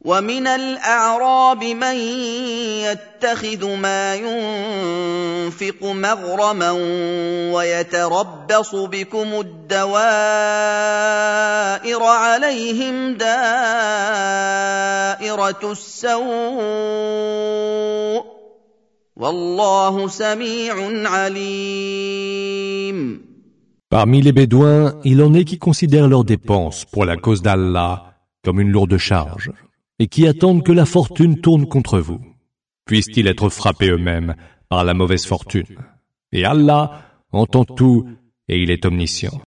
ومن الأعراب من يتخذ ما ينفق مغرما ويتربص بكم الدوائر عليهم دائرة السوء والله سميع عليم. Parmi les Bédouins, il en est qui considèrent leurs dépenses pour la cause d'Allah comme une lourde charge et qui attendent que la fortune tourne contre vous. Puissent-ils être frappés eux-mêmes par la mauvaise fortune. Et Allah entend tout et il est omniscient.